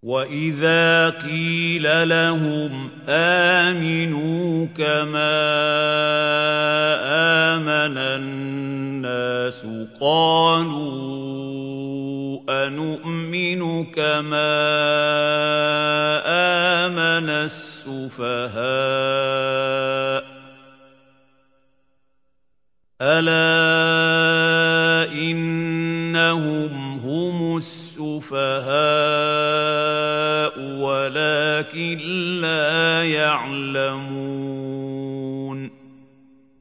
وَإِذَا قِيلَ لَهُمْ آمِنُوا كَمَا آمَنَ النَّاسُ قَالُوا أَنُؤْمِنُ كَمَا آمَنَ السُّفَهَاءُ ۗ أَلَا إِنَّهُمْ هُمُ السُّفَهَاءُ وَلَٰكِن لَّا يَعْلَمُونَ